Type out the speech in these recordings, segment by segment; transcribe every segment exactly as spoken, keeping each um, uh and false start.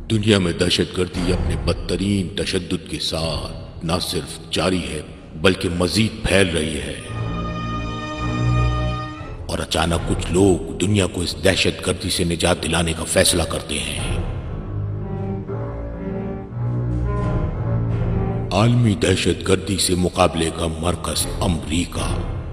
दुनिया में दहशतगर्दी अपने बदतरीन तशद्दुद के साथ न सिर्फ जारी है बल्कि मजीद फैल रही है। और अचानक कुछ लोग दुनिया को इस दहशतगर्दी से निजात दिलाने का फैसला करते हैं। आलमी दहशतगर्दी से मुकाबले का मरकज अमरीका।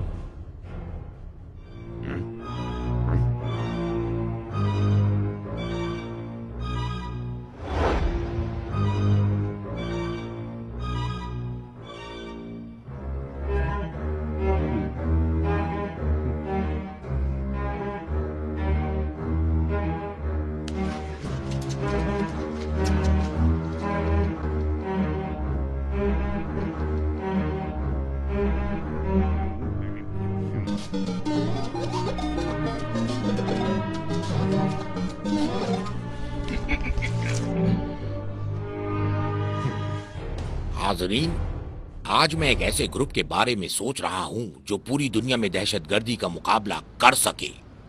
हाज़रीन, आज मैं एक ऐसे ग्रुप के बारे में सोच रहा हूं जो पूरी दुनिया में दहशतगर्दी का मुकाबला कर सके।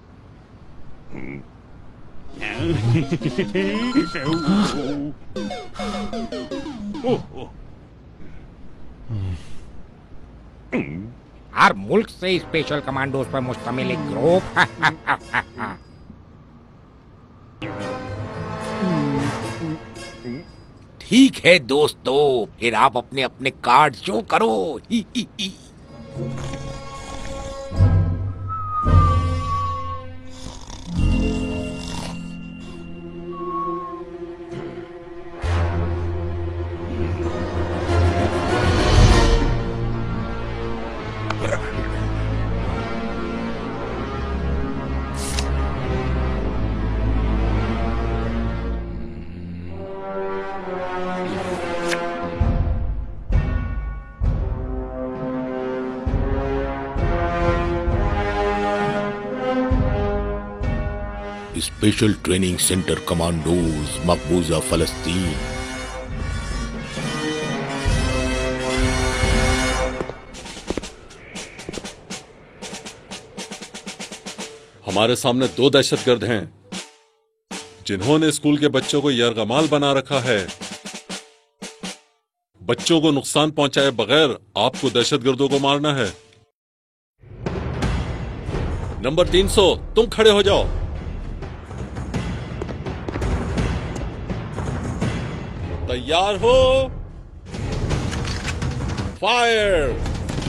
हर मुल्क से स्पेशल कमांडोज पर मुश्तमिल एक ग्रुप। ठीक है दोस्तों, फिर आप अपने अपने कार्ड शो करो। ही ही ही। स्पेशल ट्रेनिंग सेंटर कमांडोज मकबूजा फलस्तीन। हमारे सामने दो दहशतगर्द हैं जिन्होंने स्कूल के बच्चों को यरगमाल बना रखा है। बच्चों को नुकसान पहुंचाए बगैर आपको दहशतगर्दों को मारना है। नंबर तीन सौ, तुम खड़े हो जाओ। तैयार हो? फायर!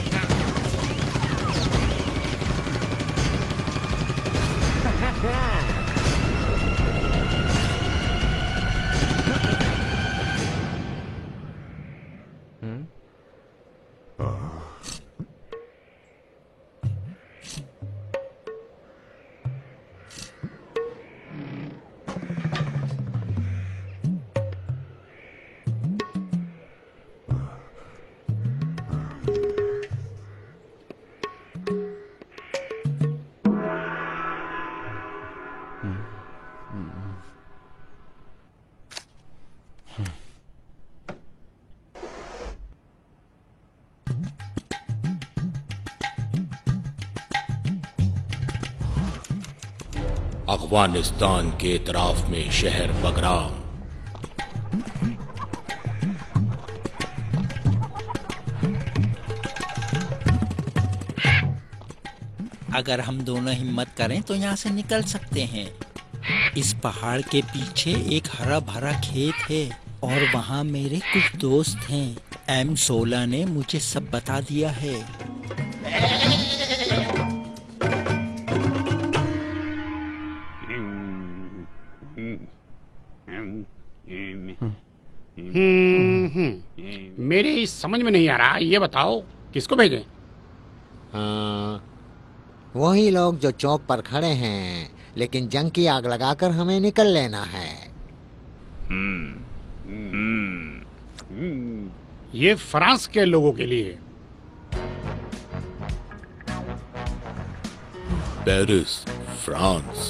अफगानिस्तान के इतराफ में शहर बगराम। अगर हम दोनों हिम्मत करें तो यहाँ से निकल सकते हैं। इस पहाड़ के पीछे एक हरा भरा खेत है और वहाँ मेरे कुछ दोस्त हैं। एम सोलह ने मुझे सब बता दिया है। हम्म मेरे समझ में नहीं आ रहा, ये बताओ किसको भेजें? हाँ, वही लोग जो चौक पर खड़े हैं, लेकिन जंग की आग लगाकर हमें निकल लेना है। ये फ्रांस के लोगों के लिए। Paris, France.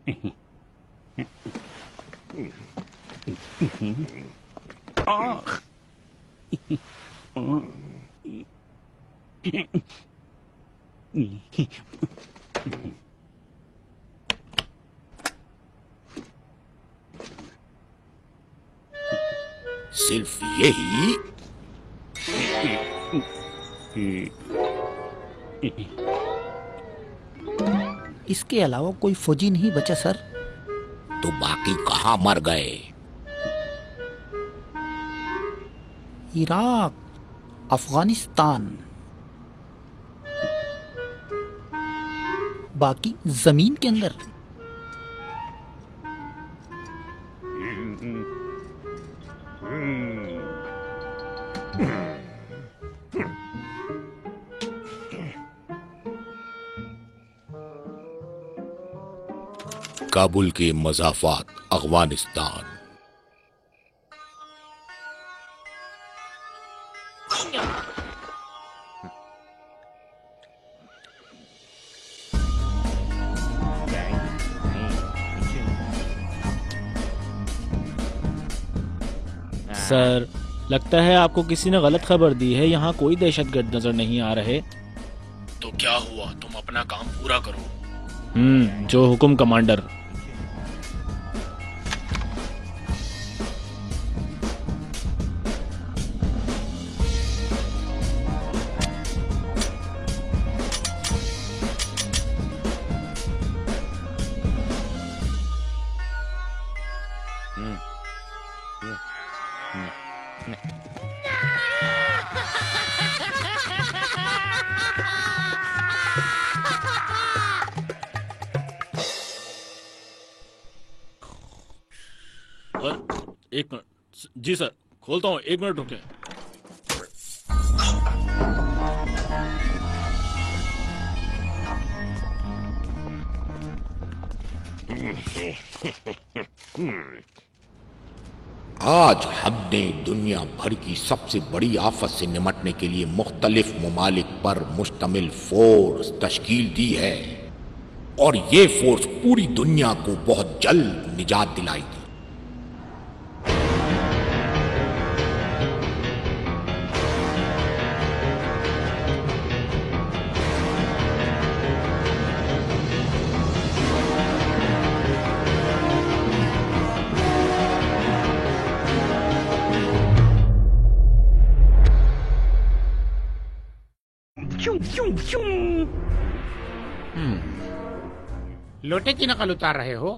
सिर्फ यही? इसके अलावा कोई फौजी नहीं बचा सर। तो बाकी कहाँ मर गए? इराक, अफगानिस्तान, बाकी जमीन के अंदर। काबुल के मज़ाफ़ात अफगानिस्तान। सर, लगता है आपको किसी ने गलत खबर दी है। यहाँ कोई दहशतगर्द नजर नहीं आ रहे। तो क्या हुआ, तुम अपना काम पूरा करो। हम्म, जो हुक्म कमांडर। एक मिनट जी सर, खोलता हूँ, एक मिनट रुके। आज हमने दुनिया भर की सबसे बड़ी आफत से निमटने के लिए मुख्तलिफ ममालिक पर मुश्तमिल फोर्स तश्कील दी है, और ये फोर्स पूरी दुनिया को बहुत जल्द निजात दिलाएगी। लोटे की नकल उतार रहे हो?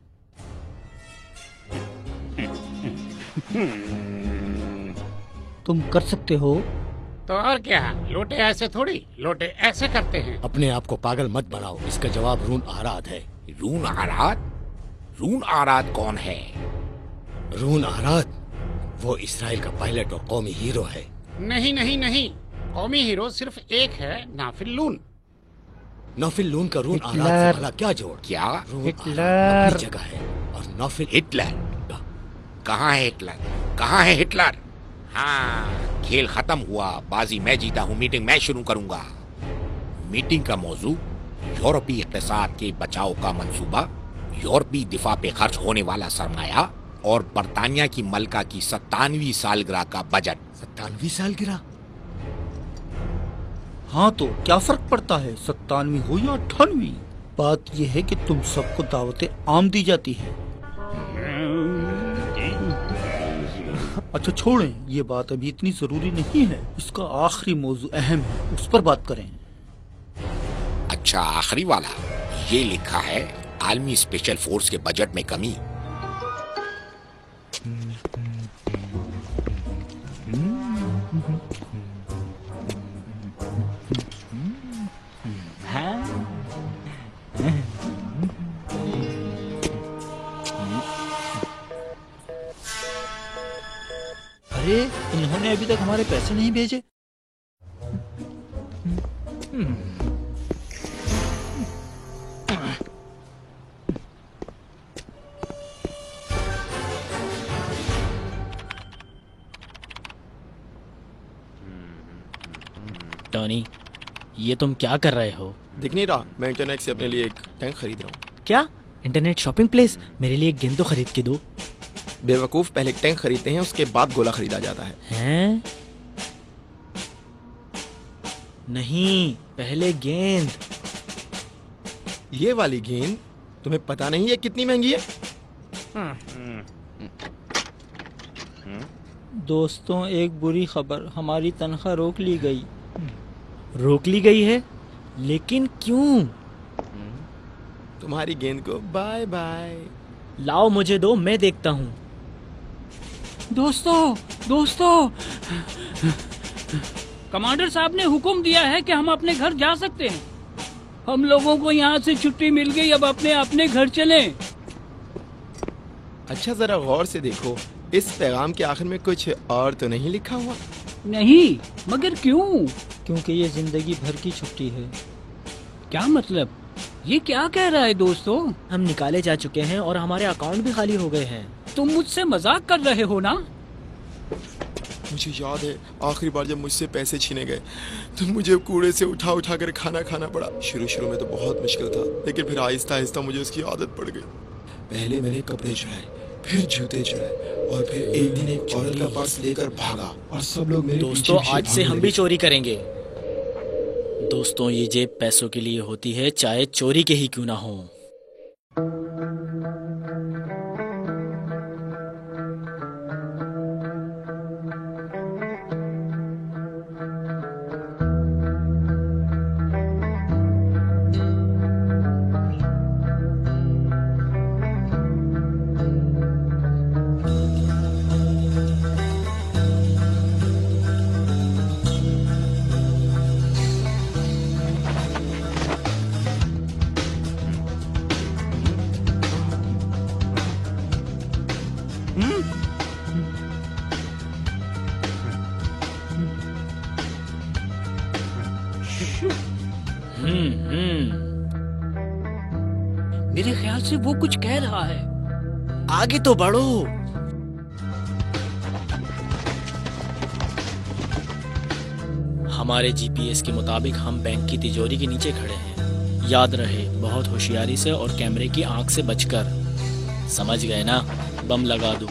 तुम कर सकते हो। तो और क्या, लोटे ऐसे थोड़ी, लोटे ऐसे करते हैं। अपने आप को पागल मत बनाओ, इसका जवाब रून आराद है। रून आराद? रून आराद कौन है? रून आराद वो इसराइल का पायलट और कौमी हीरो है। नहीं नहीं नहीं, कौमी हीरो सिर्फ एक है, नाफिल लून। नाफिल लून का रून आराद से भला क्या जोड़? क्या? हिटलर अपनी जगह है और नाफिल हिटलर कहाँ है? हिटलर कहाँ है? हिटलर हाँ, खेल खत्म हुआ, बाजी मैं जीता हूँ, मीटिंग मैं शुरू करूंगा। मीटिंग का मौजू यूरोपीय इक़्तिसाद के बचाव का मंसूबा, यूरोपीय दिफा पे खर्च होने वाला सरमाया और बरतानिया की मलका की सत्तानवी सालगिरह का बजट। सत्तानवी सालगिरह? हाँ, तो क्या फर्क पड़ता है, सत्तानवी हो या अट्ठानवी? बात यह है कि तुम सबको दावतें आम दी जाती है। अच्छा छोड़ें, ये बात अभी इतनी जरूरी नहीं है। इसका आखिरी मौजू अहम है, उस पर बात करें। अच्छा, आखिरी वाला? ये लिखा है आलमी स्पेशल फोर्स के बजट में कमी। अरे, इन्होंने अभी तक हमारे पैसे नहीं भेजे। टॉनी, ये तुम क्या कर रहे हो? दिख नहीं रहा? मैं इंटरनेट से अपने लिए एक टैंक खरीद रहा हूँ। क्या? इंटरनेट शॉपिंग प्लेस, मेरे लिए एक गेंद तो खरीद के दो। बेवकूफ, पहले टैंक खरीदते हैं, उसके बाद गोला खरीदा जाता है। हैं? नहीं, पहले गेंद। ये वाली गेंद तुम्हें पता नहीं है कितनी महंगी है? दोस्तों, एक बुरी खबर, हमारी तनख्वाह रोक ली गई। रोक ली गई है? लेकिन क्यों? तुम्हारी गेंद को बाय बाय। लाओ मुझे दो, मैं देखता हूँ। दोस्तों दोस्तों, कमांडर साहब ने हुक्म दिया है कि हम अपने घर जा सकते हैं। हम लोगों को यहाँ से छुट्टी मिल गई, अब अपने अपने घर चलें। अच्छा, जरा गौर से देखो, इस पैगाम के आखिर में कुछ और तो नहीं लिखा हुआ? नहीं, मगर क्यों? क्योंकि ये जिंदगी भर की छुट्टी है। क्या मतलब? ये क्या कह रहा है दोस्तों? हम निकाले जा चुके हैं और हमारे अकाउंट भी खाली हो गए हैं। तुम मुझसे मजाक कर रहे हो ना? मुझे याद है आखिरी बार जब मुझसे पैसे छीने गए तो मुझे कूड़े से उठा उठा कर खाना खाना पड़ा। शुरू शुरू में तो बहुत मुश्किल था, लेकिन फिर आहिस्ता आहिस्ता मुझे उसकी आदत पड़ गई। पहले मैंने कपड़े चुराए, फिर जूते चुराए, और फिर एक दिन एक औरत का पर्स लेकर भागा और सब लोग मेरे दोस्तों, आज से हम भी चोरी करेंगे। दोस्तों, ये जेब पैसों के लिए होती है, चाहे चोरी के ही क्यों ना हो। मेरे ख्याल से वो कुछ कह रहा है। आगे तो बढ़ो। हमारे जीपीएस के मुताबिक हम बैंक की तिजोरी के नीचे खड़े हैं। याद रहे, बहुत होशियारी से और कैमरे की आंख से बचकर। समझ गए ना? बम लगा दो।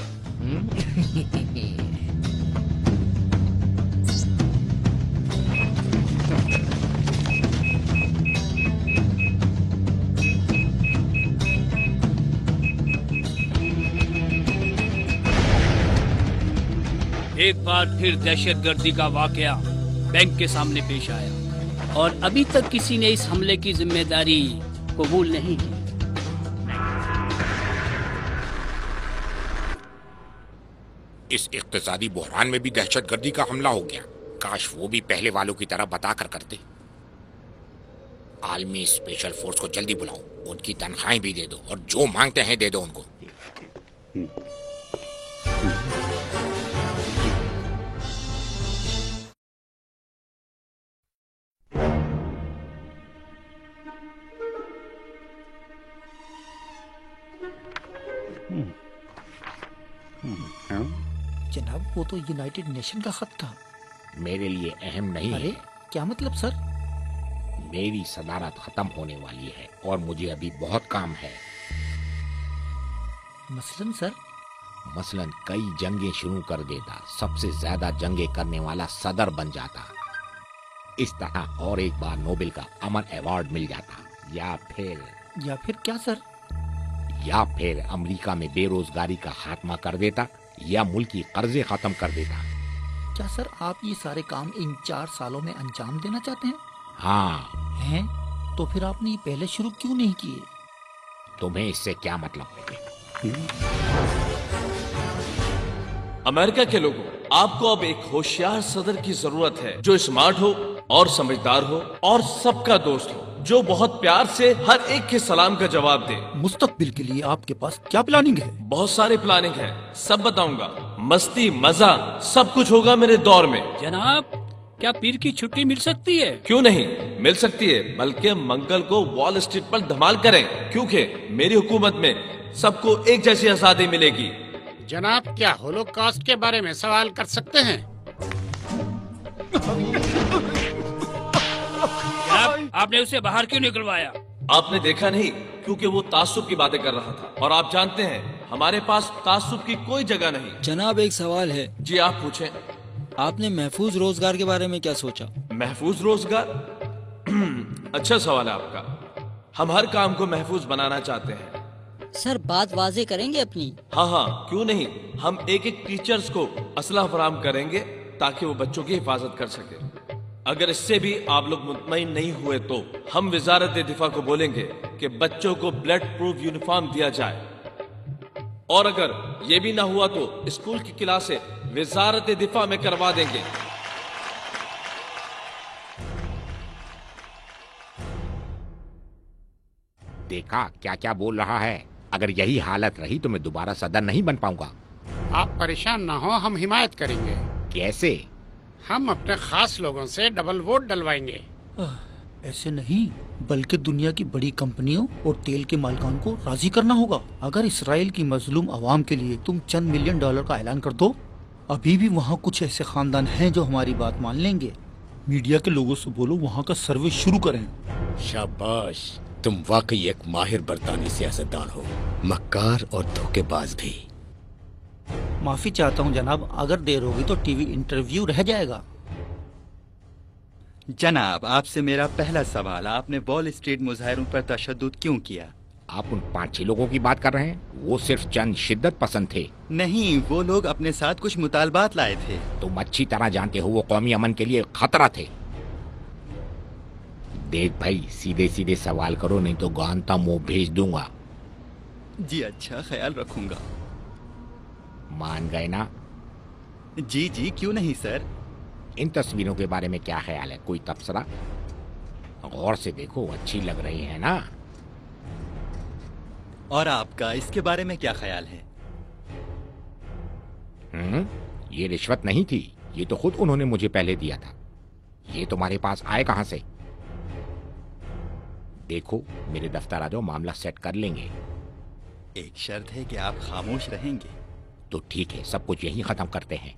एक बार फिर दहशतगर्दी का वाकया बैंक के सामने पेश आया और अभी तक किसी ने इस हमले की जिम्मेदारी कबूल नहीं की। इस इक्तिसादी बहरान में भी दहशतगर्दी का हमला हो गया। काश वो भी पहले वालों की तरह बता कर करते। आर्मी स्पेशल फोर्स को जल्दी बुलाओ, उनकी तनख्वाहें भी दे दो और जो मांगते हैं दे दो उनको। जनाब, वो तो यूनाइटेड नेशन का खत था। मेरे लिए अहम नहीं अरे, है। क्या मतलब सर? मेरी सदारत खत्म होने वाली है और मुझे अभी बहुत काम है। मसलन सर? मसलन कई जंगें शुरू कर देता, सबसे ज्यादा जंगें करने वाला सदर बन जाता। इस तरह और एक बार नोबेल का अमन अवार्ड मिल जाता। या फिर या फिर क्या सर? या फिर अमेरिका में बेरोजगारी का खात्मा कर देता या मुल्की कर्जे खत्म कर देता। क्या सर आप ये सारे काम इन चार सालों में अंजाम देना चाहते हैं? हाँ। हैं? तो फिर आपने ये पहले शुरू क्यों नहीं किए? तुम्हें इससे क्या मतलब? अमेरिका के लोगों, आपको अब एक होशियार सदर की जरूरत है जो स्मार्ट हो और समझदार हो और सबका दोस्त हो, जो बहुत प्यार से हर एक के सलाम का जवाब दे। मुस्तकबिल के लिए आपके पास क्या प्लानिंग है? बहुत सारे प्लानिंग है, सब बताऊंगा। मस्ती मजा सब कुछ होगा मेरे दौर में। जनाब, क्या पीर की छुट्टी मिल सकती है? क्यों नहीं मिल सकती है, बल्कि मंगल को वॉल स्ट्रीट पर धमाल करें, क्योंकि मेरी हुकूमत में सबको एक जैसी आजादी मिलेगी। जनाब, क्या होलोकॉस्ट के बारे में सवाल कर सकते हैं? जनाब, आपने उसे बाहर क्यों निकलवाया? आपने देखा नहीं क्योंकि वो तासुब की बातें कर रहा था, और आप जानते हैं हमारे पास तासुब की कोई जगह नहीं। जनाब एक सवाल है। जी आप पूछें। आपने महफूज रोजगार के बारे में क्या सोचा? महफूज रोजगार? अच्छा सवाल है आपका। हम हर काम को महफूज बनाना चाहते हैं। सर बात वाजे करेंगे अपनी? हाँ हाँ क्यों नहीं। हम एक एक टीचर्स को असलहा फराहम करेंगे ताकि वो बच्चों की हिफाजत कर सके। अगर इससे भी आप लोग मुतमईन नहीं हुए तो हम वजारत दिफा को बोलेंगे कि बच्चों को ब्लड प्रूफ यूनिफॉर्म दिया जाए, और अगर ये भी ना हुआ तो स्कूल की क्लासें वजारत दिफा में करवा देंगे। देखा क्या क्या बोल रहा है। अगर यही हालत रही तो मैं दोबारा सदर नहीं बन पाऊंगा। आप परेशान ना हो, हम हिमायत करेंगे। कैसे? हम अपने खास लोगों से डबल वोट डलवाएंगे। ऐसे नहीं, बल्कि दुनिया की बड़ी कंपनियों और तेल के मालिकान को राजी करना होगा। अगर इसराइल की मजलूम अवाम के लिए तुम चंद मिलियन डॉलर का ऐलान कर दो, अभी भी वहाँ कुछ ऐसे खानदान हैं जो हमारी बात मान लेंगे। मीडिया के लोगों से बोलो वहाँ का सर्वे शुरू करें। शाबाश, तुम वाकई एक माहिर बरतानी सियासतदान हो, मक्कार और धोखेबाज भी। माफी चाहता हूँ जनाब, अगर देर होगी तो टीवी इंटरव्यू रह जाएगा। जनाब आपसे मेरा पहला सवाल, आपने वॉल स्ट्रीट मुजाहिरों पर तशद्दुद क्यों किया? आप उन पाँच छह लोगों की बात कर रहे हैं? वो सिर्फ चंद शिद्दत पसंद थे। नहीं, वो लोग अपने साथ कुछ मुतालबात लाए थे। तुम अच्छी तरह जानते हो वो कौमी अमन के लिए खतरा थे। देख भाई, सीधे सीधे सवाल करो नहीं तो गांतानामो भेज दूंगा। जी अच्छा, ख्याल रखूंगा। मान गए ना? जी जी क्यों नहीं सर। इन तस्वीरों के बारे में क्या ख्याल है? कोई तबसरा? गौर से देखो, अच्छी लग रही है ना? और आपका इसके बारे में क्या ख्याल है? हम्म, ये रिश्वत नहीं थी, ये तो खुद उन्होंने मुझे पहले दिया था। ये तुम्हारे पास आए कहां से? देखो मेरे दफ्तर आ जाओ, मामला सेट कर लेंगे। एक शर्त है कि आप खामोश रहेंगे। तो ठीक है, सब कुछ यहीं खत्म करते हैं।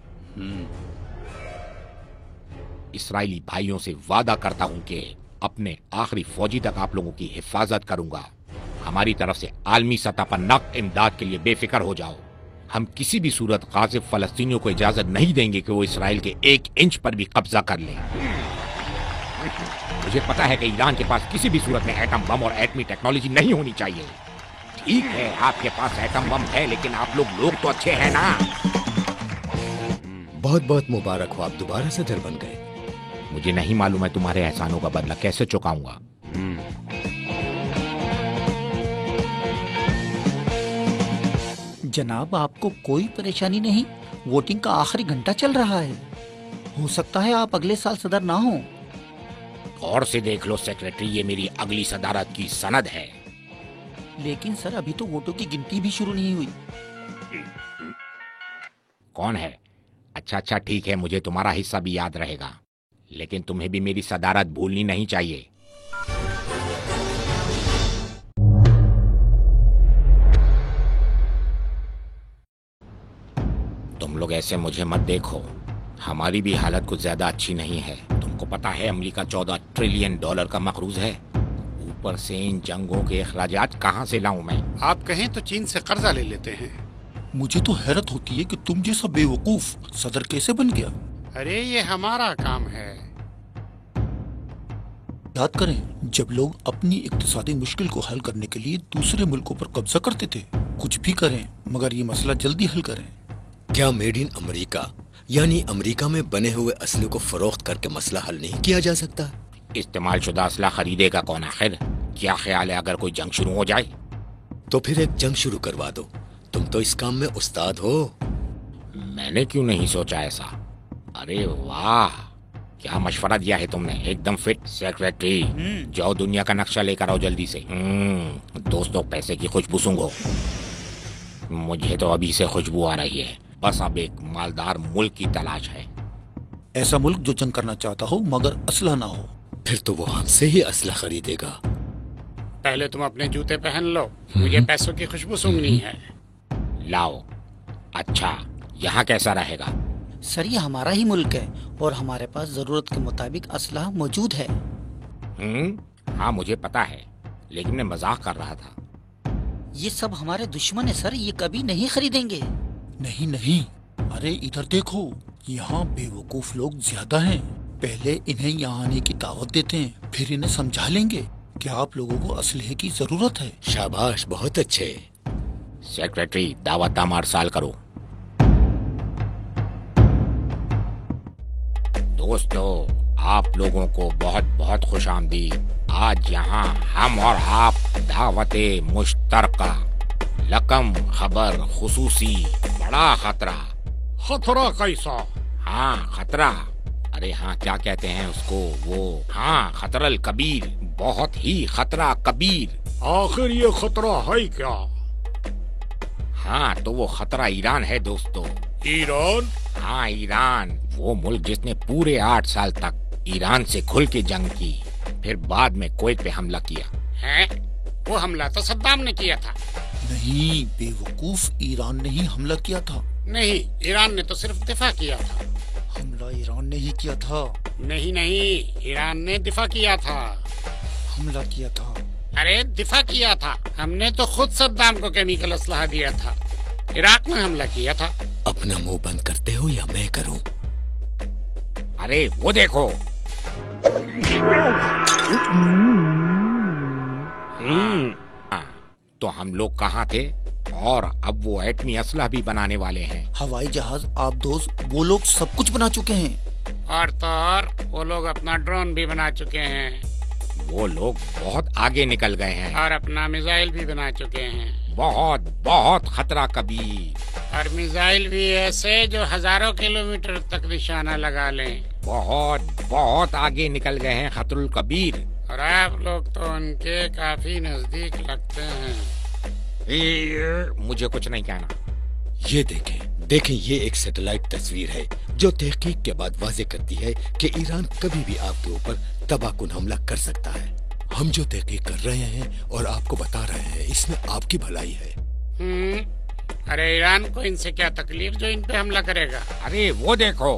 इस्राएली भाइयों से वादा करता हूं कि अपने आखिरी फौजी तक आप लोगों की हिफाजत करूंगा। हमारी तरफ से आलमी सतह पर नक इमदाद के लिए बेफिक्र हो जाओ। हम किसी भी सूरत गाजिब फलस्तीनियों को इजाजत नहीं देंगे कि वो इसराइल के एक इंच पर भी कब्जा कर लें। मुझे पता है कि ईरान के पास किसी भी सूरत में एटम बम और एटमी टेक्नोलॉजी नहीं होनी चाहिए। ठीक है, आपके पास एटम बम है, लेकिन आप लोग लोग तो अच्छे हैं ना। बहुत बहुत मुबारक हो, आप दोबारा सदर बन गए। मुझे नहीं मालूम है तुम्हारे एहसानों का बदला कैसे चुकाऊंगा। जनाब आपको कोई परेशानी नहीं? वोटिंग का आखिरी घंटा चल रहा है, हो सकता है आप अगले साल सदर ना हो। और से देख लो सेक्रेटरी, ये मेरी अगली सदारत की सनद है। लेकिन सर अभी तो वोटों की गिनती भी शुरू नहीं हुई। कौन है? अच्छा अच्छा ठीक है, मुझे तुम्हारा हिस्सा भी याद रहेगा, लेकिन तुम्हें भी मेरी सदारत भूलनी नहीं चाहिए। तुम लोग ऐसे मुझे मत देखो, हमारी भी हालत कुछ ज्यादा अच्छी नहीं है। तुमको पता है अमेरिका चौदह ट्रिलियन डॉलर का मकरूज है। ऊपर से इन जंगों के अखराजात कहाँ से लाऊं मैं? आप कहें तो चीन से कर्जा ले लेते हैं। मुझे तो हैरत होती है कि तुम जैसा बेवकूफ सदर कैसे बन गया। अरे ये हमारा काम है। याद करें जब लोग अपनी इक्तिसादी मुश्किल को हल करने के लिए दूसरे मुल्कों पर कब्जा करते थे। कुछ भी करें मगर ये मसला जल्दी हल करें। क्या मेड इन अमेरिका यानी अमेरिका में बने हुए असले को फरोख्त करके मसला हल नहीं किया जा सकता? इस्तेमाल शुदा असला खरीदेगा कौन आखिर? क्या ख्याल है अगर कोई जंग शुरू हो जाए? तो फिर एक जंग शुरू करवा दो, तुम तो इस काम में उस्ताद हो। मैंने क्यों नहीं सोचा ऐसा? अरे वाह, क्या मशवरा दिया है तुमने, एकदम फिट। सेक्रेटरी जाओ दुनिया का नक्शा लेकर आओ जल्दी से। दोस्तों पैसे की खुशबू सूंघो। मुझे तो अभी से खुशबू आ रही है। बस अब एक मालदार मुल्क की तलाश है। ऐसा मुल्क जो जंग करना चाहता हो मगर असला ना हो। फिर तो वो हमसे ही असला खरीदेगा। पहले तुम अपने जूते पहन लो, मुझे पैसों की खुशबू सूंघनी है। लाओ। अच्छा यहाँ कैसा रहेगा? सर ये हमारा ही मुल्क है और हमारे पास जरूरत के मुताबिक असला मौजूद है। हम्म, हाँ मुझे पता है। लेकिन मैं मजाक कर रहा था। ये सब हमारे दुश्मन है सर, ये कभी नहीं खरीदेंगे। नहीं नहीं, अरे इधर देखो, यहाँ बेवकूफ लोग ज्यादा हैं। पहले इन्हें यहाँ आने की दावत देते हैं, फिर इन्हें समझा लेंगे कि आप लोगों को असलहे की जरूरत है। शाबाश, बहुत अच्छे। सेक्रेटरी, दावत अरसाल करो। दोस्तों, आप लोगों को बहुत बहुत खुशामदीद। आज यहाँ हम और आप दावते मुश्तरका, लकम खबर खुसूसी, बड़ा खतरा। खतरा कैसा? हाँ खतरा, अरे हाँ क्या कहते हैं उसको, वो हाँ खतरल कबीर, बहुत ही खतरा कबीर। आखिर ये खतरा है क्या? हाँ तो वो खतरा ईरान है दोस्तों। ईरान? हाँ ईरान, वो मुल्क जिसने पूरे आठ साल तक ईरान से खुल के जंग की, फिर बाद में कुवैत पे हमला किया है। वो हमला तो सद्दाम ने किया था। नहीं बेवकूफ, ईरान ने ही हमला किया था। नहीं, ईरान ने तो सिर्फ दिफा किया था। हमला ईरान ने ही किया था। नहीं नहीं, ईरान ने दिफा किया था। हमला किया था। अरे दिफा किया था, हमने तो खुद सद्दाम को केमिकल असलहा दिया था। इराक में हमला किया था। अपना मुंह बंद करते हो या मैं करूं? अरे वो देखो। हाँ, तो हम लोग कहाँ थे और अब वो एटमी असलहा भी बनाने वाले हैं। हवाई जहाज, आप दोस्त, वो लोग सब कुछ बना चुके हैं। और तो और वो लोग अपना ड्रोन भी बना चुके हैं। वो लोग बहुत आगे निकल गए हैं और अपना मिसाइल भी बना चुके हैं। बहुत बहुत खतरा कबीर। और मिसाइल भी ऐसे जो हजारों किलोमीटर तक निशाना लगा लें। बहुत बहुत आगे निकल गए हैं खतरुल कबीर। और आप लोग तो उनके काफी नजदीक लगते हैं। मुझे कुछ नहीं कहना। ये देखें, देखें, ये एक सैटेलाइट तस्वीर है जो तहकीक के बाद वाजे करती है कि ईरान कभी भी आपके ऊपर तबाहकुन हमला कर सकता है। हम जो तहकीक कर रहे हैं और आपको बता रहे हैं, इसमें आपकी भलाई है। हम्म, अरे ईरान को इनसे क्या तकलीफ जो इन पे हमला करेगा? अरे वो देखो,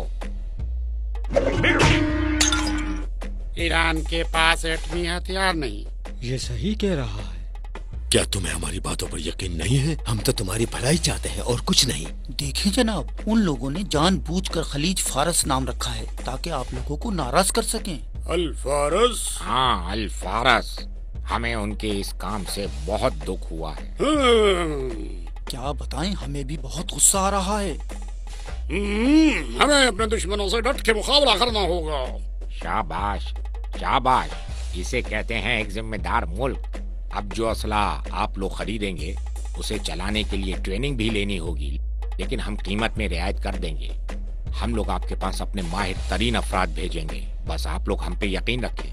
ईरान के पास एटमी हथियार नहीं। ये सही कह रहा है। क्या तुम्हें हमारी बातों पर यकीन नहीं है? हम तो तुम्हारी भलाई चाहते हैं और कुछ नहीं। देखें जनाब, उन लोगों ने जानबूझकर खलीज फारस नाम रखा है ताकि आप लोगों को नाराज कर सकें। अल फारस? हाँ अल फारस। हमें उनके इस काम से बहुत दुख हुआ है। क्या बताएं, हमें भी बहुत गुस्सा आ रहा है। हमें अपने दुश्मनों से डट के मुकाबला करना होगा। शाबाश शाबाश, इसे कहते हैं एक जिम्मेदार मुल्क। अब जो असला आप लोग खरीदेंगे उसे चलाने के लिए ट्रेनिंग भी लेनी होगी, लेकिन हम कीमत में रियायत कर देंगे। हम लोग आपके पास अपने माहिर तरीन अफराद भेजेंगे, बस आप लोग हम पे यकीन रखें।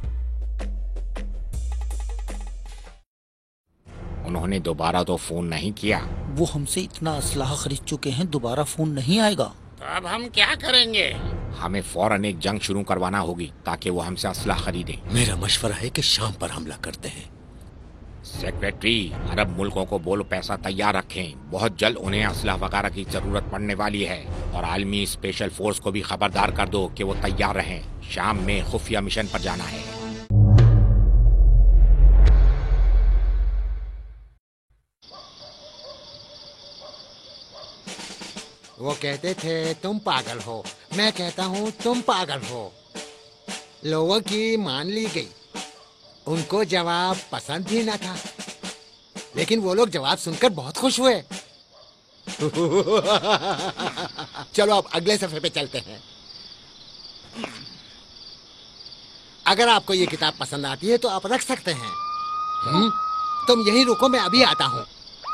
उन्होंने दोबारा तो फोन नहीं किया। वो हमसे इतना असलाह खरीद चुके हैं, दोबारा फोन नहीं आएगा। तो अब हम क्या करेंगे? हमें फौरन एक जंग शुरू करवाना होगी ताकि वो हमसे असलाह खरीदे। मेरा मशवरा है कि शाम पर हमला करते हैं। सेक्रेटरी, अरब मुल्कों को बोलो पैसा तैयार रखें, बहुत जल्द उन्हें असलहा वगैरह की जरूरत पड़ने वाली है। और आलमी स्पेशल फोर्स को भी खबरदार कर दो कि वो तैयार रहें, शाम में खुफिया मिशन पर जाना है। वो कहते थे तुम पागल हो, मैं कहता हूँ तुम पागल हो। लोगों की मान ली गई, उनको जवाब पसंद ही न था, लेकिन वो लोग जवाब सुनकर बहुत खुश हुए। चलो अब अगले सफे पे चलते हैं। अगर आपको ये किताब पसंद आती है तो आप रख सकते हैं। हुँ? तुम यहीं रुको, मैं अभी आता हूँ।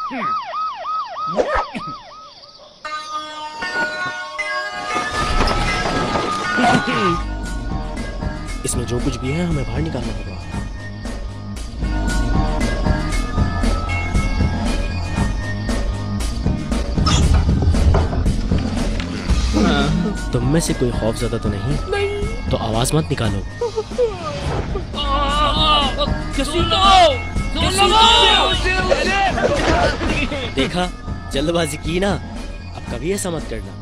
इसमें जो कुछ भी है हमें बाहर निकालना होगा। तुम में से कोई खौफ ज़्यादा तो नहीं? नहीं। तो आवाज मत निकालो। देखा, जल्दबाजी की ना, अब कभी ऐसा मत करना।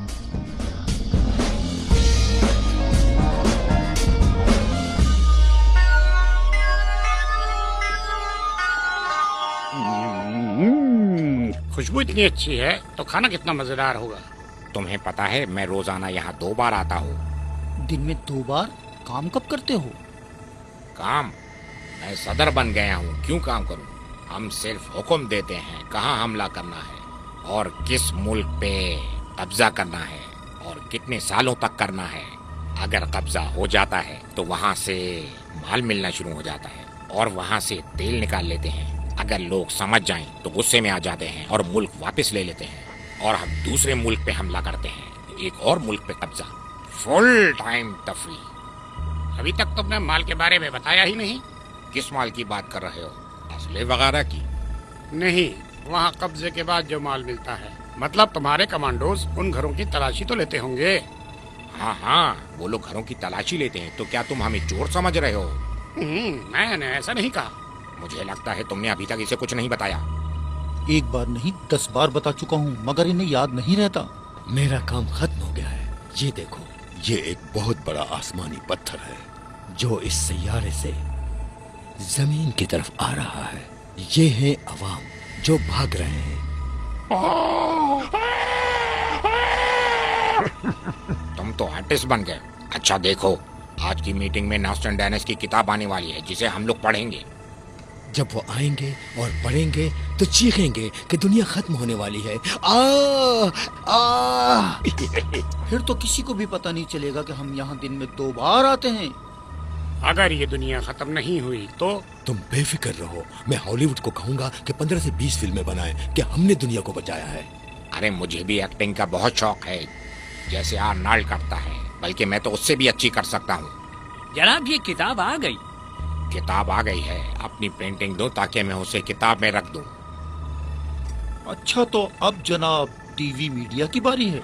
खुशबू इतनी अच्छी है तो खाना कितना मजेदार होगा। तुम्हें पता है मैं रोजाना यहाँ दो बार आता हूँ। दिन में दो बार? काम कब करते हो? काम? मैं सदर बन गया हूँ, क्यों काम करूँ? हम सिर्फ हुक्म देते हैं कहाँ हमला करना है और किस मुल्क पे कब्जा करना है और कितने सालों तक करना है। अगर कब्जा हो जाता है तो वहाँ से माल मिलना शुरू हो जाता है और वहाँ से तेल निकाल लेते हैं। अगर लोग समझ जाएं तो गुस्से में आ जाते हैं और मुल्क वापस ले लेते हैं और हम दूसरे मुल्क पे हमला करते हैं, एक और मुल्क पे कब्जा। फुल टाइम तफरी। अभी तक तुमने माल के बारे में बताया ही नहीं। किस माल की बात कर रहे हो? असले वगैरह की? नहीं, वहाँ कब्जे के बाद जो माल मिलता है। मतलब तुम्हारे कमांडोज उन घरों की तलाशी तो लेते होंगे। हाँ हाँ, वो लोग घरों की तलाशी लेते हैं। तो क्या तुम हमें चोर समझ रहे हो? मैंने ऐसा नहीं कहा। मुझे लगता है तुमने अभी तक इसे कुछ नहीं बताया। एक बार नहीं दस बार बता चुका हूँ, मगर इन्हें याद नहीं रहता। मेरा काम खत्म हो गया है। ये देखो, ये एक बहुत बड़ा आसमानी पत्थर है जो इस सैयारे से जमीन की तरफ आ रहा है। ये है अवाम जो भाग रहे हैं। तुम तो आर्टिस्ट बन गए। अच्छा देखो, आज की मीटिंग में नॉस्ट्रैडामस की किताब आने वाली है जिसे हम लोग पढ़ेंगे। जब वो आएंगे और पढ़ेंगे तो चीखेंगे कि दुनिया खत्म होने वाली है। आ, आ। फिर तो किसी को भी पता नहीं चलेगा कि हम यहाँ दिन में दो बार आते हैं। अगर ये दुनिया खत्म नहीं हुई तो? तुम बेफिक्र रहो, मैं हॉलीवुड को कहूँगा कि पंद्रह से बीस फिल्में बनाएं कि हमने दुनिया को बचाया है। अरे मुझे भी एक्टिंग का बहुत शौक है, जैसे आर्नल्ड करता है, बल्कि मैं तो उससे भी अच्छी कर सकता हूँ। जनाब, ये किताब आ गई। किताब आ गई है? अपनी पेंटिंग दो ताकि मैं उसे किताब में रख दूं। अच्छा, तो अब जनाब टीवी मीडिया की बारी है।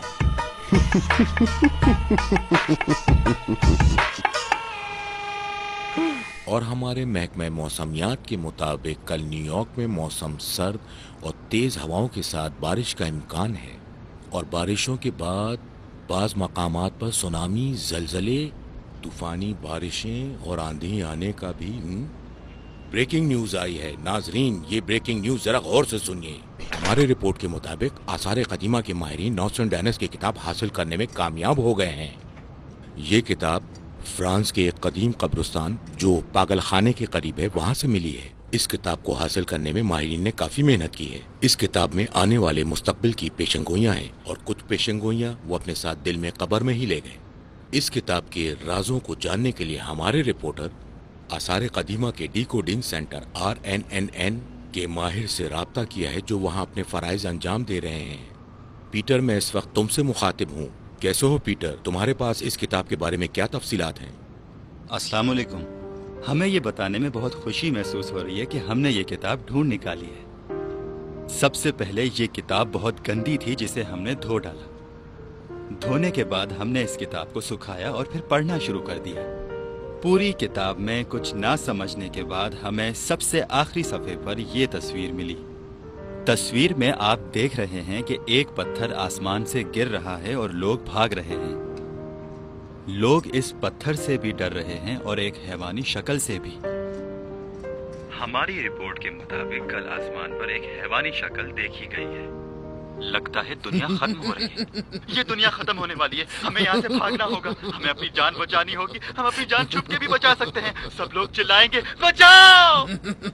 और हमारे महकमे मौसमियात के मुताबिक कल न्यूयॉर्क में मौसम सर्द और तेज हवाओं के साथ बारिश का इम्कान है और बारिशों के बाद बाज मकामात पर सुनामी, जलजले, तूफानी बारिशें और आंधी आने का भी। ब्रेकिंग न्यूज आई है नाजरीन, ये ब्रेकिंग न्यूज जरा गौर से सुनिए। हमारे रिपोर्ट के मुताबिक आसार कदीमा के माहिरीन नॉस्ट्रैडामस की किताब हासिल करने में कामयाब हो गए हैं। ये किताब फ्रांस के एक कदीम कब्रिस्तान जो पागल खाने के करीब है वहाँ से मिली है। इस किताब को हासिल करने में माहिरीन ने काफी मेहनत की है। इस किताब में आने वाले मुस्तकबिल की पेशंगोइयाँ हैं और कुछ पेशंगोइयाँ वो अपने साथ दिल में कब्र में ही ले गए। इस किताब के राजों को जानने के लिए हमारे रिपोर्टर आसार कदीमा के decoding centre R N N N के माहिर से राब्ता किया है जो वहाँ अपने फराइज अंजाम दे रहे हैं। पीटर, मैं इस वक्त तुमसे मुखातिब हूँ। कैसे हो पीटर? तुम्हारे पास इस किताब के बारे में क्या तफसीलात हैं? अस्सलाम वालेकुम। हमें ये बताने में बहुत खुशी महसूस हो रही है कि हमने ये किताब ढूंढ निकाली है। सबसे पहले ये किताब बहुत गंदी थी जिसे हमने धो डाला। धोने के बाद हमने इस किताब को सुखाया और फिर पढ़ना शुरू कर दिया। पूरी किताब में कुछ ना समझने के बाद हमें सबसे आखिरी सफ़े पर यह तस्वीर मिली। तस्वीर में आप देख रहे हैं कि एक पत्थर आसमान से गिर रहा है और लोग भाग रहे हैं। लोग इस पत्थर से भी डर रहे हैं और एक हैवानी शक्ल से भी। हमारी रिपोर्ट के मुताबिक कल आसमान पर एक हैवानी शक्ल देखी गई है। लगता है दुनिया खत्म हो रही है। ये दुनिया खत्म होने वाली है। हमें यहाँ से भागना होगा। हमें अपनी जान बचानी होगी। हम अपनी जान छुप के भी बचा सकते हैं। सब लोग चिल्लाएंगे, बचाओ!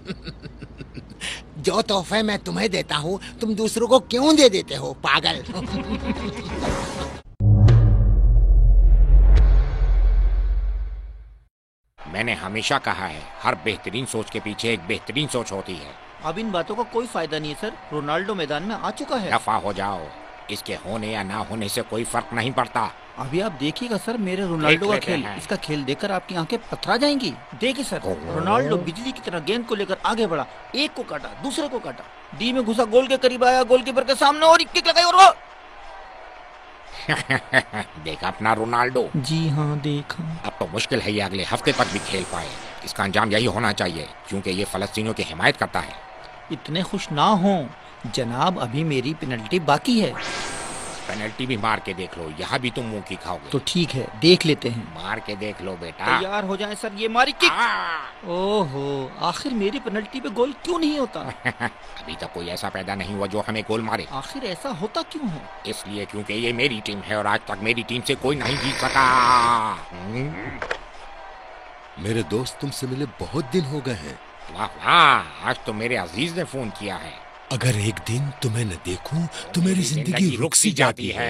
जो तोहफे मैं तुम्हें देता हूँ तुम दूसरों को क्यों दे देते हो, पागल? मैंने हमेशा कहा है, हर बेहतरीन सोच के पीछे एक बेहतरीन सोच होती है। अब इन बातों का कोई फायदा नहीं है सर। रोनाल्डो मैदान में आ चुका है। दफा हो जाओ, इसके होने या ना होने से कोई फर्क नहीं पड़ता। अभी आप देखिएगा सर मेरे रोनाल्डो का खेल। इसका खेल देखकर आपकी आंखें पथरा जाएंगी। देखिए सर, रोनाल्डो बिजली की तरह गेंद को लेकर आगे बढ़ा, एक को काटा, दूसरे को काटा, डी में घुसा, गोल के करीब आया, गोलकीपर के सामने और किक लगाई और वो देखा अपना रोनाल्डो? जी हाँ देखा। अब तो मुश्किल है ये अगले हफ्ते तक भी खेल पाए। इसका अंजाम यही होना चाहिए क्योंकि ये फलस्तीनियों की हिमायत करता है। इतने खुश ना हो जनाब, अभी मेरी पेनल्टी बाकी है। पेनल्टी भी मार के देख लो, यहाँ भी तुम मुंह की खाओगे। तो ठीक है, देख लेते हैं। मार के देख लो बेटा। तैयार हो जाए सर, ये मारी किक। ओहो, आखिर मेरी पेनल्टी पे गोल क्यों नहीं होता? अभी तक कोई ऐसा पैदा नहीं हुआ जो हमें गोल मारे। आखिर ऐसा होता क्यों है? इसलिए क्योंकि ये मेरी टीम है और आज तक मेरी टीम से कोई नहीं जीत सका। मेरे दोस्त, तुमसे मिले बहुत दिन हो गए हैं। वाह वाह, आज तो मेरे अजीज ने फोन किया है। अगर एक दिन तुम्हें न देखूं तो मेरी जिंदगी रुक सी जाती है।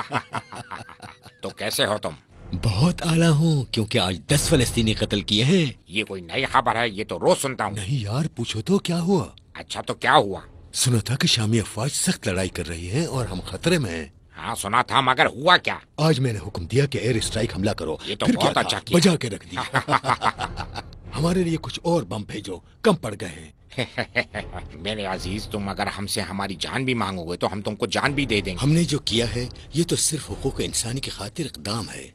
तो कैसे हो तुम? बहुत आला हूँ, क्योंकि आज दस फलस्तीनी कत्ल किए हैं। ये कोई नई खबर है? ये तो रोज सुनता हूँ। नहीं यार, पूछो तो क्या हुआ। अच्छा, तो क्या हुआ? सुना था कि शामी अफवाज सख्त लड़ाई कर रही है और हम खतरे में हैं। हाँ सुना था, मगर हुआ क्या? आज मैंने हुक्म दिया कि एयर स्ट्राइक हमला करो। ये तो फिर बहुत क्या अच्छा किया? बजा के रख दिया। हमारे लिए कुछ और बम भेजो, कम पड़ गए हैं। मेरे अजीज, तुम अगर हमसे हमारी जान भी मांगोगे तो हम तुमको जान भी दे देंगे। हमने जो किया है ये तो सिर्फ हुकूक इंसानी की खातिर इक़दाम है।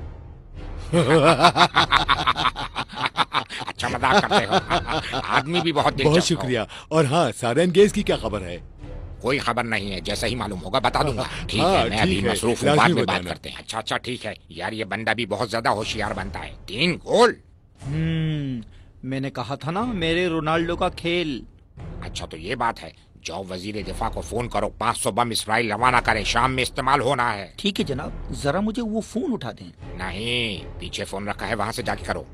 अच्छा मजाक करते हो। आदमी भी बहुत दिलचस्प। बहुत शुक्रिया। और हाँ, सारेन गैस की क्या खबर है? कोई खबर नहीं है, जैसा ही मालूम होगा बता दूंगा। ठीक हाँ, है, मैं अभी है, मसरूफ हूँ, बाद में बात करते हैं। अच्छा अच्छा ठीक है यार, ये बंदा भी बहुत ज्यादा होशियार बनता है। तीन गोल। हम्म, मैंने कहा था ना, मेरे रोनाल्डो का खेल। अच्छा तो ये बात है। जाओ वजीर दिफा को फोन करो, पाँच सौ बम इसराइल रवाना करें, शाम में इस्तेमाल होना है। ठीक है जनाब, जरा मुझे वो फोन उठा दें। नहीं, पीछे फोन रखा है, वहाँ से जाके करो।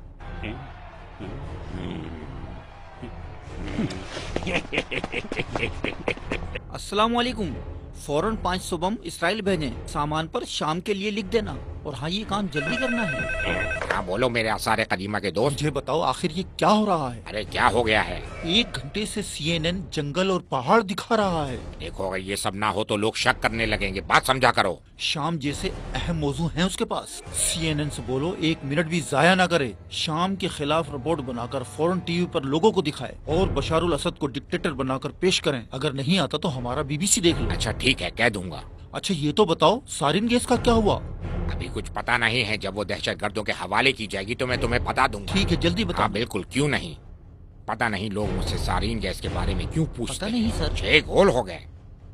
अस्सलाम वालेकुम। फौरन पाँच सौ बम इसराइल भेजें, सामान पर शाम के लिए लिख देना। और हाँ, ये काम जल्दी करना है। हाँ बोलो मेरे आसारे कदीमा के दोस्त। मुझे बताओ, आखिर ये क्या हो रहा है? अरे क्या हो गया है? एक घंटे से सी एन एन जंगल और पहाड़ दिखा रहा है। देखो, अगर ये सब ना हो तो लोग शक करने लगेंगे। बात समझा करो। शाम जैसे अहम मौजू हैं उसके पास। सी एन एन से बोलो एक मिनट भी जाया ना करे, शाम के खिलाफ रिपोर्ट बनाकर फौरन टीवी पर लोगों को दिखाए और बशारुल असद को डिक्टेटर बनाकर पेश करें। अगर नहीं आता तो हमारा बीबीसी देख लो। अच्छा ठीक है, कह दूंगा। अच्छा ये तो बताओ, सारिन गैस का क्या हुआ? अभी कुछ पता नहीं है। जब वो दहशत गर्दों के हवाले की जाएगी तो मैं तुम्हें बता दूंगा। ठीक है, जल्दी बताओ। हाँ बिल्कुल, क्यों नहीं। पता नहीं लोग मुझसे सारीन गैस के बारे में क्यों पूछते। पता नहीं सर। छह गोल हो गए।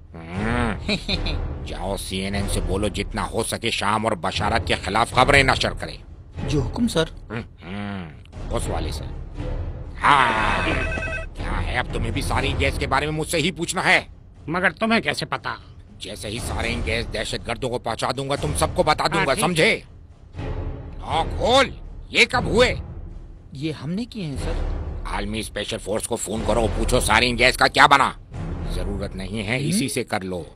जाओ सी एन एन से बोलो जितना हो सके शाम और बशारत के खिलाफ खबरें नशर करे। जो हुक्म सर। उस वाले से। हाँ क्या है, अब तुम्हें भी सारीन गैस के बारे में मुझसे ही पूछना है। मगर तुम्हें कैसे पता? जैसे ही सारीन गैस दहशत गर्दों को पहुंचा दूंगा, तुम सबको बता दूंगा, समझे? नौ गोल ये कब हुए? ये हमने किए हैं सर। आर्मी स्पेशल फोर्स को फोन करो, पूछो सारीन गैस का क्या बना। जरूरत नहीं है, इसी से कर लो।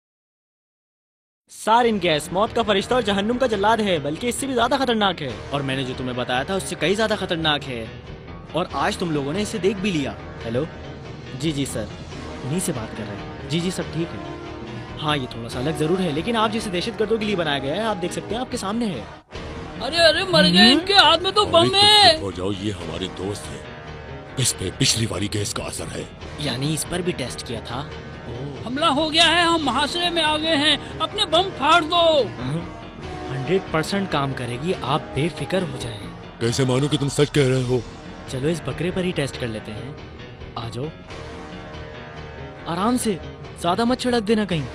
सारिन गैस मौत का फरिश्ता और जहन्नुम का जल्लाद है, बल्कि इससे भी ज्यादा खतरनाक है। और मैंने जो तुम्हें बताया था उससे कई ज्यादा खतरनाक है। और आज तुम लोगों ने इसे देख भी लिया। हेलो, जी जी सर, उन्हीं से बात कर रहे हैं। जी जी सब ठीक है। हाँ ये थोड़ा सा अलग जरूर है, लेकिन आप जिसे दहशत गर्दों के लिए बनाया गया है, आप देख सकते हैं, आपके सामने है। अरे अरे मर गए, इनके हाथ में तो बम है। हो जाओ, ये हमारे दोस्त हैं। इस पे पिछली वाली गैस का असर है। यानी इस पर भी टेस्ट किया था। हमला हो गया है, हम मुहासरे में आ गए हैं, अपने बम फाड़ दो। हंड्रेड परसेंट काम करेगी, आप बेफिक्र हो जाएं। कैसे मानो कि तुम सच कह रहे हो? चलो इस बकरे पर ही टेस्ट कर लेते हैं। आ जाओ, आराम से, ज्यादा मत छिड़क देना कहीं,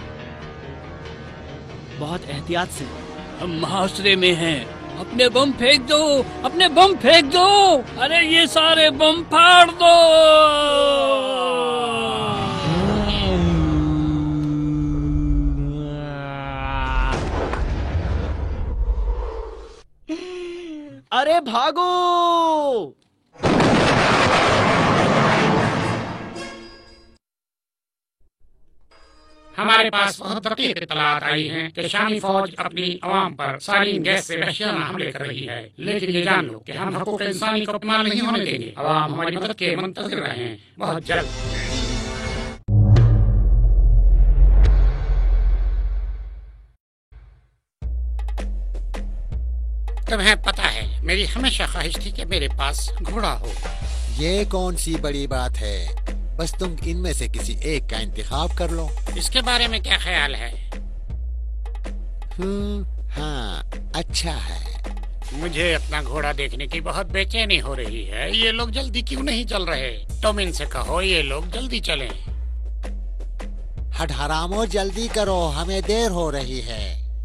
बहुत एहतियात से। हम मुहासरे में हैं, अपने बम फेंक दो, अपने बम फेंक दो। अरे ये सारे बम फाड़ दो। अरे भागो! हमारे पास बहुत दकीक इत्तलात आई हैं कि शामी फौज अपनी अवाम पर सारीन गैस से वहशियाना हमले कर रही है। लेकिन ये जान लो कि हम हकूक़ इंसानी को अपमान नहीं होने देंगे। अवाम हमारी मदद के मुंतज़िर रहे हैं, बहुत जल्द। तुम्हें पता है, मेरी हमेशा ख्वाहिश थी कि मेरे पास घोड़ा हो। ये कौन सी बड़ी बात है? बस तुम इनमें से किसी एक का इंतखाब कर लो। इसके बारे में क्या ख्याल है? हम्म, हाँ अच्छा है। मुझे अपना घोड़ा देखने की बहुत बेचैनी हो रही है। ये लोग जल्दी क्यों नहीं चल रहे? तुम इनसे कहो ये लोग जल्दी चलें। हट हरामो, जल्दी करो, हमें देर हो रही है।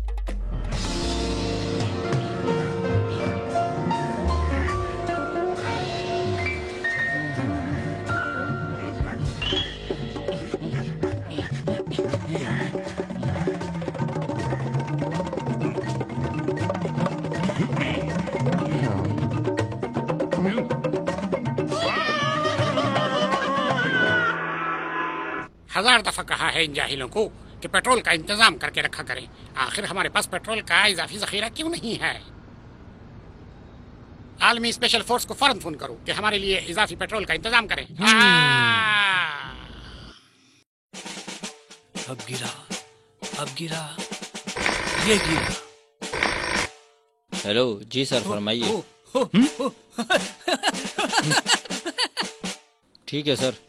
हजार दफा कहा है इन जाहिलों को कि पेट्रोल का इंतजाम करके रखा करें। आखिर हमारे पास पेट्रोल का इजाफी जखीरा क्यों नहीं है? आलमी स्पेशल फोर्स को फौरन फोन करो कि हमारे लिए इजाफी पेट्रोल का इंतजाम करें। अब गिरा, अब गिरा, ये गिरा। हेलो जी सर, फरमाइए। ठीक है सर।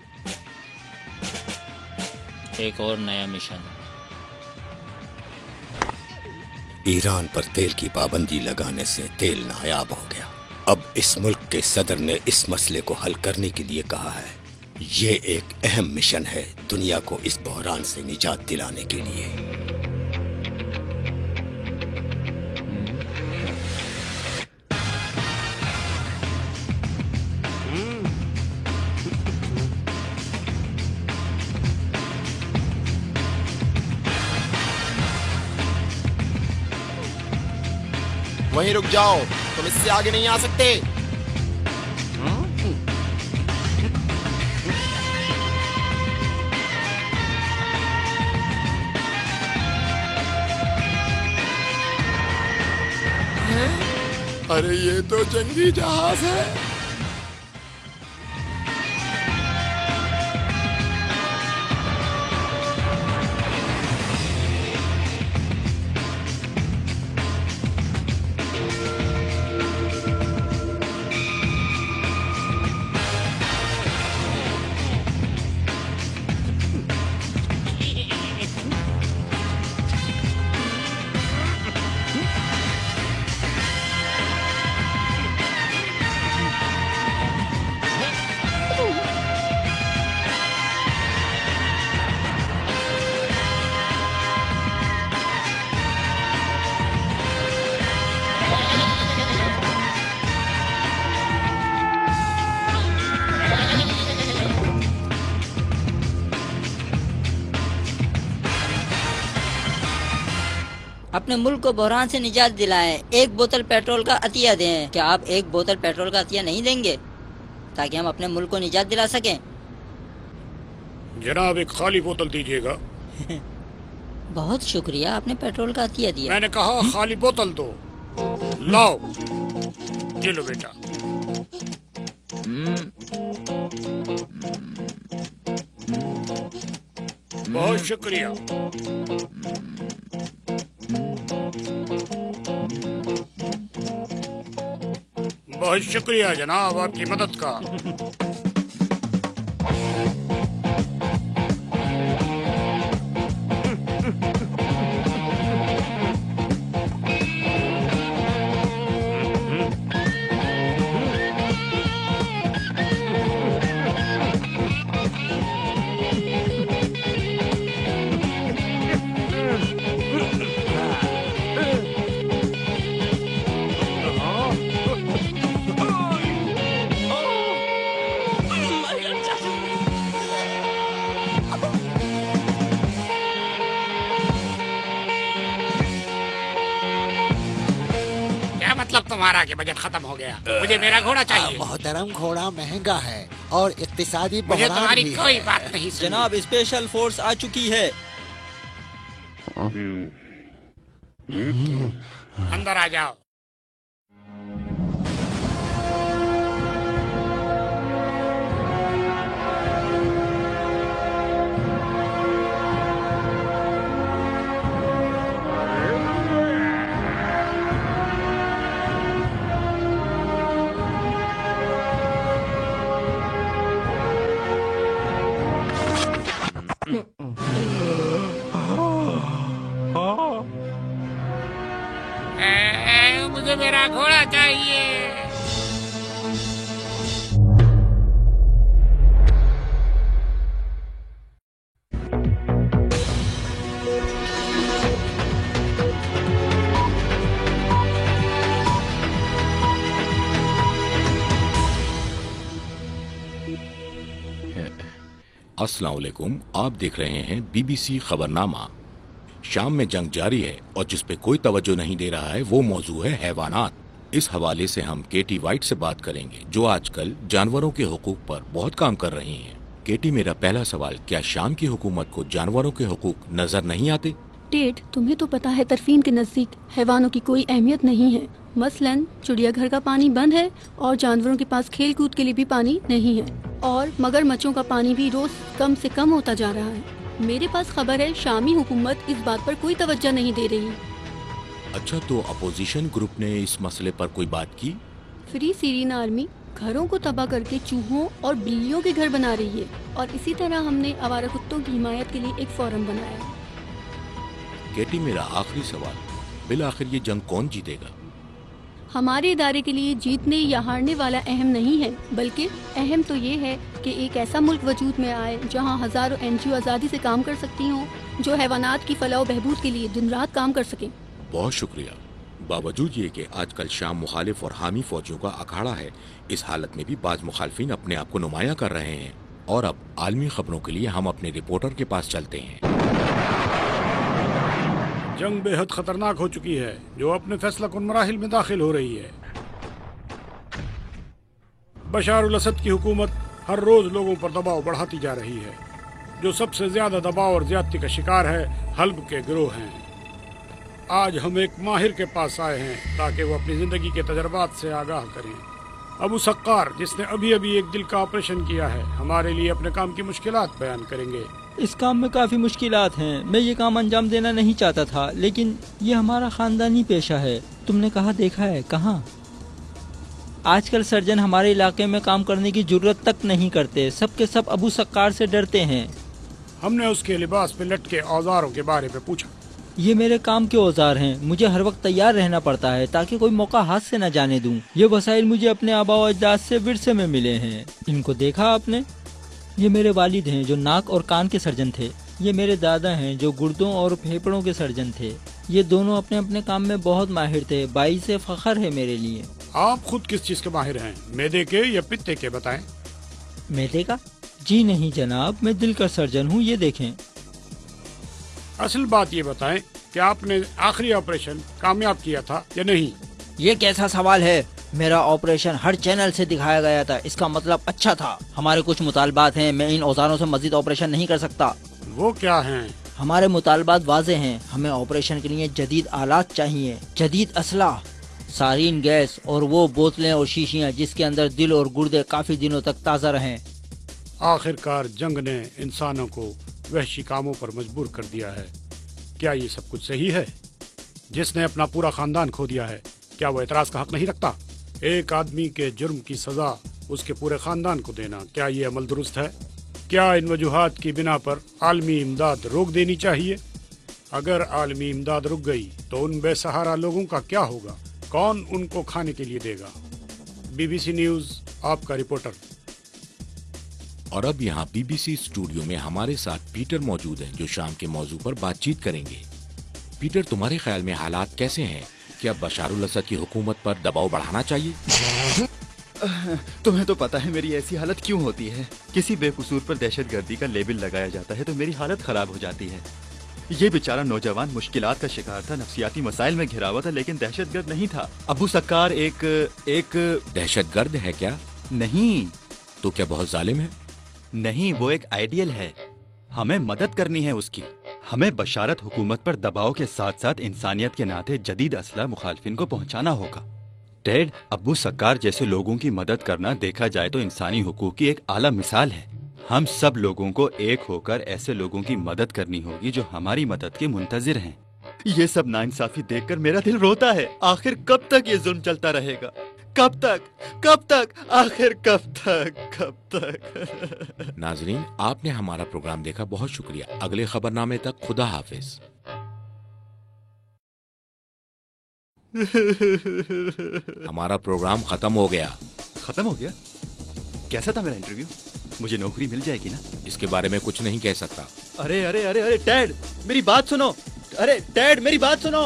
एक और नया मिशन। ईरान पर तेल की पाबंदी लगाने से तेल नायाब हो गया। अब इस मुल्क के सदर ने इस मसले को हल करने के लिए कहा है। ये एक अहम मिशन है दुनिया को इस बहरान से निजात दिलाने के लिए। वहीं रुक जाओ, तुम इससे आगे नहीं आ सकते। अरे ये तो जंगी जहाज है। अपने मुल्क को बहरान से निजात दिलाएं। एक बोतल पेट्रोल का अतिया दें। क्या आप एक बोतल पेट्रोल का अतिया नहीं देंगे ताकि हम अपने मुल्क को निजात दिला सकें? जनाब एक खाली बोतल दीजिएगा। बहुत शुक्रिया, आपने पेट्रोल का अतिया दिया। मैंने कहा खाली बोतल दो। लाओ, ये लो बेटा। बहुत शुक्रिया। बहुत शुक्रिया जनाब आपकी मदद का। मतलब तुम्हारा कि बजट खत्म हो गया? मुझे मेरा घोड़ा चाहिए। मोहतरम, घोड़ा महंगा है और इक्तिसादी मुझे तुम्हारी कोई बात नहीं। जनाब स्पेशल फोर्स आ चुकी है। अंदर आ जाओ। मुझे मेरा घोड़ा चाहिए। अस्सलाम वालेकुम। आप देख रहे हैं बीबीसी खबरनामा। शाम में जंग जारी है और जिस पे कोई तवज्जो नहीं दे रहा है वो मौजू है हैवानात। इस हवाले से हम केटी वाइट से बात करेंगे जो आजकल जानवरों के हुकूक पर बहुत काम कर रही हैं। केटी, मेरा पहला सवाल, क्या शाम की हुकूमत को जानवरों के हुकूक नजर नहीं आते? टेड, तुम्हें तो पता है तरफीन के नजदीक हैवानों की कोई अहमियत नहीं है। मसलन चिड़ियाघर का पानी बंद है और जानवरों के पास खेल कूद के लिए भी पानी नहीं है, और मगरमच्छों का पानी भी रोज कम से कम होता जा रहा है। मेरे पास खबर है शामी हुकूमत इस बात पर कोई तवज्जो नहीं दे रही। अच्छा, तो अपोजिशन ग्रुप ने इस मसले पर कोई बात की? फ्री सीरियन आर्मी घरों को तबाह करके चूहों और बिल्लियों के घर बना रही है, और इसी तरह हमने आवारा कुत्तों की हिमायत के लिए एक फोरम बनाया है। केटी, मेरा आखिरी सवाल, बिल आखिर ये जंग कौन जीतेगा? हमारे इदारे के लिए जीतने या हारने वाला अहम नहीं है, बल्कि अहम तो ये है कि एक ऐसा मुल्क वजूद में आए जहां हजारों एनजीओ आज़ादी से काम कर सकती हों, जो हैवानात की फलाह बहबूद के लिए दिन रात काम कर सकें। बहुत शुक्रिया। बावजूद ये कि आजकल शाम मुखालिफ और हामी फौजियों का अखाड़ा है, इस हालत में भी बाज मुखालफिन अपने आप को नुमाया कर रहे हैं। और अब आलमी खबरों के लिए हम अपने रिपोर्टर के पास चलते हैं। जंग बेहद खतरनाक हो चुकी है, जो अपने फैसला कुन मराहिल में दाखिल हो रही है। बशार उल असद की हुकूमत हर रोज लोगों पर दबाव बढ़ाती जा रही है। जो सबसे ज्यादा दबाव और ज्यादती का शिकार है हल्ब के गिरोह हैं। आज हम एक माहिर के पास आए हैं ताकि वो अपनी जिंदगी के तजर्बात से आगाह करें। अबू सक्कार, जिसने अभी अभी एक दिल का ऑपरेशन किया है, हमारे लिए अपने काम की मुश्किलात बयान करेंगे। इस काम में काफी मुश्किलात हैं। मैं ये काम अंजाम देना नहीं चाहता था, लेकिन ये हमारा खानदानी पेशा है। तुमने कहाँ देखा है? कहाँ? आजकल सर्जन हमारे इलाके में काम करने की जरूरत तक नहीं करते। सब के सब अबू सक्कार से डरते हैं। हमने उसके लिबास पे लटके औजारों के बारे में पूछा। ये मेरे काम के औजार हैं। मुझे हर वक्त तैयार रहना पड़ता है ताकि कोई मौका हाथ से न जाने दूं। ये वसाइल मुझे अपने आबा व अजदाद से विरसे में मिले हैं। इनको देखा आपने? ये मेरे वालिद हैं जो नाक और कान के सर्जन थे। ये मेरे दादा हैं जो गुर्दों और फेफड़ों के सर्जन थे। ये दोनों अपने अपने काम में बहुत माहिर थे। बाई से फख्र है मेरे लिए। आप खुद किस चीज के माहिर हैं, मैदे के या पित्ते के, बताएं? मैदे का? जी नहीं जनाब, मैं दिल का सर्जन हूँ। ये देखें। असल बात ये बताएं कि आपने आखिरी ऑपरेशन कामयाब किया था या नहीं? ये कैसा सवाल है? मेरा ऑपरेशन हर चैनल से दिखाया गया था। इसका मतलब अच्छा था। हमारे कुछ मुतालबात हैं। मैं इन औजारों से मजीद ऑपरेशन नहीं कर सकता। वो क्या हैं? हमारे मुतालबात वाज़े हैं। हमें ऑपरेशन के लिए जदीद आलात चाहिए, जदीद असलाह, सारीन गैस और वो बोतलें और शीशियाँ जिसके अंदर दिल और गुर्दे काफी दिनों तक ताज़ा रहें। आखिरकार जंग ने इंसानों को वहशी कामों पर मजबूर कर दिया है। क्या ये सब कुछ सही है? जिसने अपना पूरा खानदान खो दिया है, क्या वो एतराज का हक नहीं रखता? एक आदमी के जुर्म की सजा उसके पूरे खानदान को देना, क्या ये अमल दुरुस्त है? क्या इन वजूहात की बिना पर आलमी इमदाद रोक देनी चाहिए? अगर आलमी इमदाद रुक गई तो उन बेसहारा लोगों का क्या होगा? कौन उनको खाने के लिए देगा? बीबीसी न्यूज, आपका रिपोर्टर। और अब यहाँ बीबीसी स्टूडियो में हमारे साथ पीटर मौजूद हैं जो शाम के मौजू पर बातचीत करेंगे। पीटर, तुम्हारे ख्याल में हालात कैसे हैं? क्या बशार उल असद की हुकूमत पर दबाव बढ़ाना चाहिए? तुम्हें तो पता है मेरी ऐसी हालत क्यों होती है। किसी बेकसूर पर दहशतगर्दी का लेबल लगाया जाता है तो मेरी हालत खराब हो जाती है। ये बेचारा नौजवान मुश्किलात का शिकार था, नफ्सियाती मसाइल में घिरा हुआ था, लेकिन दहशतगर्द नहीं था। अबू सक्कार एक एक दहशतगर्द है क्या? नहीं। तो क्या बहुत जालिम है? नहीं, वो एक आइडियल है। हमें मदद करनी है उसकी। हमें बशारत हुकूमत पर दबाव के साथ साथ इंसानियत के नाते जदीद असला मुखालफिन को पहुंचाना होगा। टेड, अबू सक्कार जैसे लोगों की मदद करना देखा जाए तो इंसानी हुकूक की एक आला मिसाल है। हम सब लोगों को एक होकर ऐसे लोगों की मदद करनी होगी जो हमारी मदद के मुंतजिर हैं। ये सब नाइंसाफी देखकर मेरा दिल रोता है। आखिर कब तक ये जुल्म चलता रहेगा? कब तक? कब तक? आखिर कब तक? कब तक? नाजरीन, आपने हमारा प्रोग्राम देखा, बहुत शुक्रिया। अगले खबरनामे तक खुदा हाफिज। हमारा प्रोग्राम खत्म हो गया। खत्म हो गया? कैसा था मेरा इंटरव्यू? मुझे नौकरी मिल जाएगी ना? इसके बारे में कुछ नहीं कह सकता। अरे अरे अरे अरे डैड, मेरी बात सुनो। अरे डैड, मेरी बात सुनो।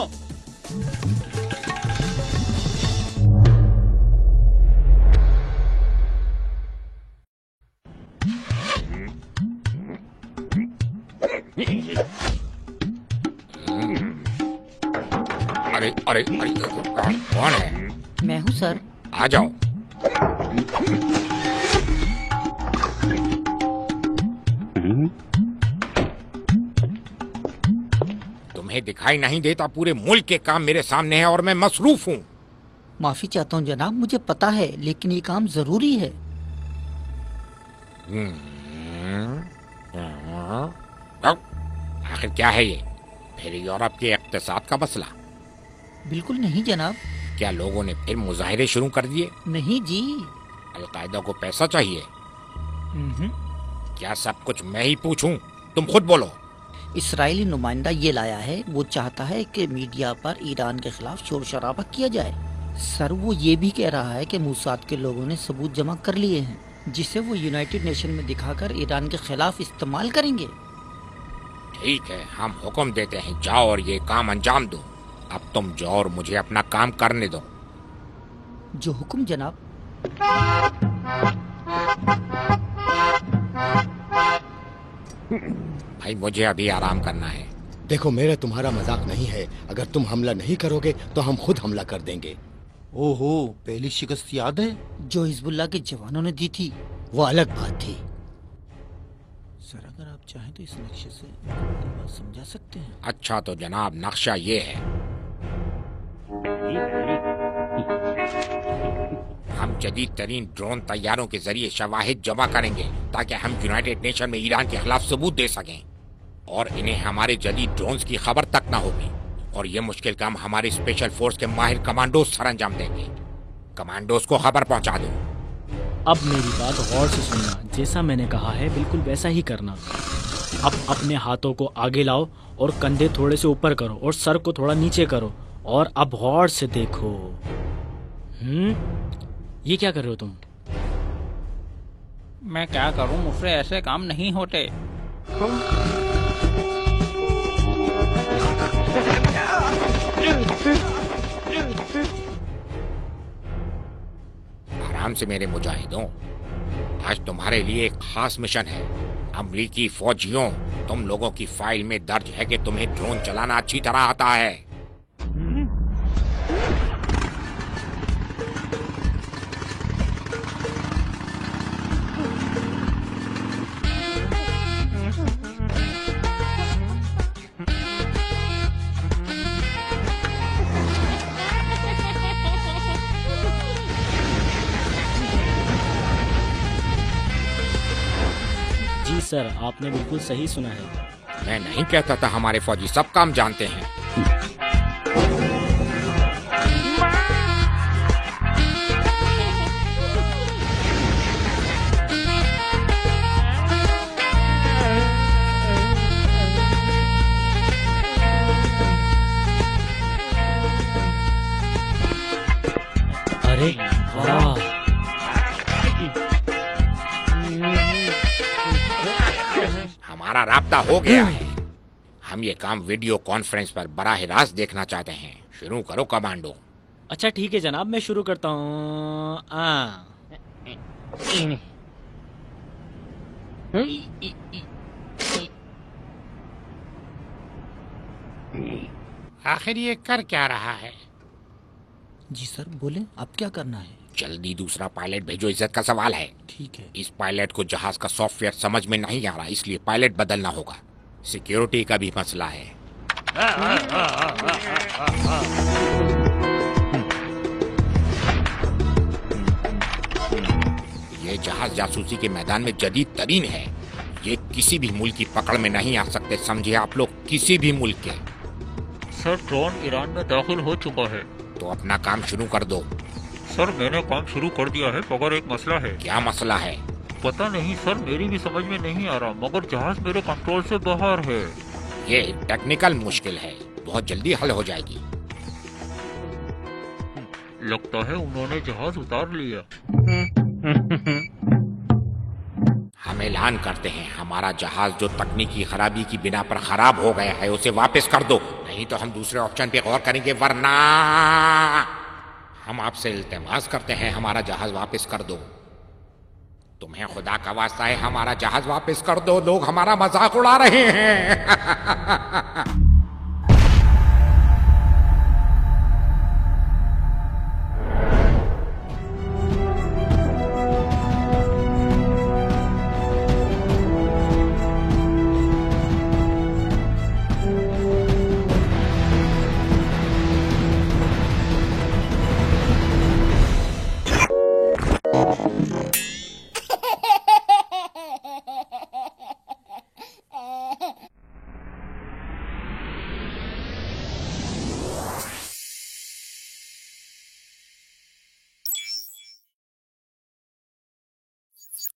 अरे अरे अरे कौन है? मैं हूँ सर। आ जाओ। तुम्हें दिखाई नहीं देता पूरे मुल्क के काम मेरे सामने है और मैं मसरूफ हूँ। माफी चाहता हूँ जनाब, मुझे पता है, लेकिन ये काम जरूरी है। आखिर क्या है ये? फिर यूरोप के इक्तिसाद का मसला? बिल्कुल नहीं जनाब। क्या लोगों ने फिर मुजाहिरे शुरू कर दिए? नहीं जी। अलकायदा को पैसा चाहिए? क्या सब कुछ मैं ही पूछूं? तुम खुद बोलो। इसराइली नुमाइंदा ये लाया है, वो चाहता है कि मीडिया पर ईरान के खिलाफ शोर शराबा किया जाए। सर वो ये भी कह रहा है कि मूसाद के लोगों ने सबूत जमा कर लिए हैं, जिसे वो यूनाइटेड नेशन में दिखाकर ईरान के खिलाफ इस्तेमाल करेंगे। ठीक है, हम हुक्म देते हैं, जाओ और ये काम अंजाम दो। अब तुम जाओ और मुझे अपना काम करने दो। जो हुक्म जनाब। भाई मुझे अभी आराम करना है। देखो मेरा तुम्हारा मजाक नहीं है, अगर तुम हमला नहीं करोगे तो हम खुद हमला कर देंगे। ओहो, पहली शिकस्त याद है जो हिजबुल्लाह के जवानों ने दी थी? वो अलग बात थी। सर अगर आप चाहें तो इस नक्शे से बात समझा सकते हैं। अच्छा तो जनाब नक्शा ये है। हम जदीद तरीन ड्रोन तैयारों के जरिए शवाहिद जमा करेंगे ताकि हम यूनाइटेड नेशन में ईरान के खिलाफ सबूत दे सकें और इन्हें हमारे जदीद ड्रोन्स की खबर तक न होगी। और ये मुश्किल काम हमारे स्पेशल फोर्स के माहिर कमांडोज सर अंजाम देंगे। कमांडोज को खबर पहुंचा दो। अब मेरी बात गौर से सुनना, जैसा मैंने कहा है बिल्कुल वैसा ही करना। अब अपने हाथों को आगे लाओ और कंधे थोड़े से ऊपर करो और सर को थोड़ा नीचे करो और अब गौर से देखो। हम्म ये क्या कर रहे हो तुम? मैं क्या करूं, मुझसे ऐसे काम नहीं होते। आराम से मेरे मुजाहिदों, आज तुम्हारे लिए एक खास मिशन है। अमरीकी फौजियों, तुम लोगों की फाइल में दर्ज है कि तुम्हें ड्रोन चलाना अच्छी तरह आता है। जी सर, आपने बिल्कुल सही सुना है। मैं नहीं कहता था हमारे फौजी सब काम जानते हैं। अरे वाह, हमारा राब्ता हो गया है। हम ये काम वीडियो कॉन्फ्रेंस पर बराह रास्त देखना चाहते हैं। शुरू करो कमांडो। अच्छा ठीक है जनाब, मैं शुरू करता हूँ। आखिर ये कर क्या रहा है? जी सर बोले, अब क्या करना है? जल्दी दूसरा पायलट भेजो, इज्जत का सवाल है। ठीक है। इस पायलट को जहाज का सॉफ्टवेयर समझ में नहीं आ रहा, इसलिए पायलट बदलना होगा। सिक्योरिटी का भी मसला है। ये जहाज जासूसी के मैदान में जदीद तरीन है। ये किसी भी मुल्क की पकड़ में नहीं आ सकते, समझे आप लोग, किसी भी मुल्क के। सर ड्रोन ईरान में दाखिल हो चुका है। तो अपना काम शुरू कर दो। सर मैंने काम शुरू कर दिया है, मगर एक मसला है। क्या मसला है? पता नहीं सर, मेरी भी समझ में नहीं आ रहा, मगर जहाज मेरे कंट्रोल से बाहर है। ये टेक्निकल मुश्किल है, बहुत जल्दी हल हो जाएगी। लगता है उन्होंने जहाज उतार लिया। हम ऐलान करते हैं, हमारा जहाज जो तकनीकी खराबी की बिना पर खराब हो गया है उसे वापस कर दो, नहीं तो हम दूसरे ऑप्शन पे गौर करेंगे, वरना हम आपसे इल्तिमास करते हैं हमारा जहाज वापस कर दो। तुम्हें खुदा का वास्ता है, हमारा जहाज वापस कर दो। लोग हमारा मजाक उड़ा रहे हैं। है।